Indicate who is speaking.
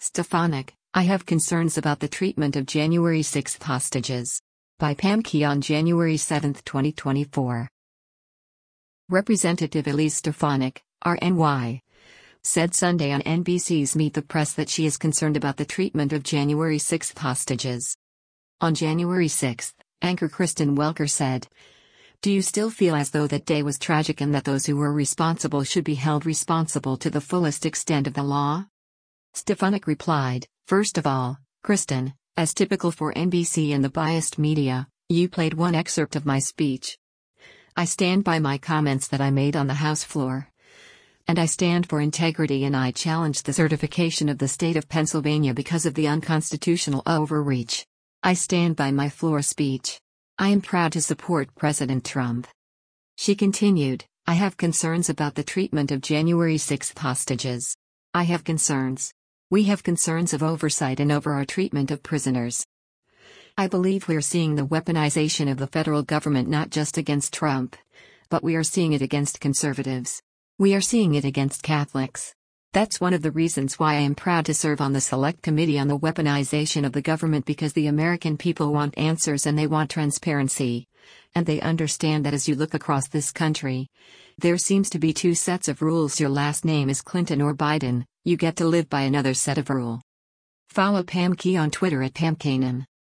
Speaker 1: Stefanik, I have concerns about the treatment of January 6 hostages. By Pam Key on January 7, 2024. Representative Elise Stefanik, RNY, said Sunday on NBC's Meet the Press that she is concerned about the treatment of January 6 hostages. On January 6, anchor Kristen Welker said, "Do you still feel as though that day was tragic and that those who were responsible should be held responsible to the fullest extent of the law?" Stefanik replied, "First of all, Kristen, as typical for NBC and the biased media, you played one excerpt of my speech. I stand by my comments that I made on the House floor. And I stand for integrity, and I challenge the certification of the state of Pennsylvania because of the unconstitutional overreach. I stand by my floor speech. I am proud to support President Trump." She continued, "I have concerns about the treatment of January 6 hostages. I have concerns. We have concerns of oversight and over our treatment of prisoners. I believe we're seeing the weaponization of the federal government not just against Trump, but we are seeing it against conservatives. We are seeing it against Catholics. That's one of the reasons why I am proud to serve on the Select Committee on the Weaponization of the Government, because the American people want answers and they want transparency. And they understand that as you look across this country, there seems to be two sets of rules. Your last name is Clinton or Biden, you get to live by another set of rule." Follow Pam Key on Twitter at PamKanan.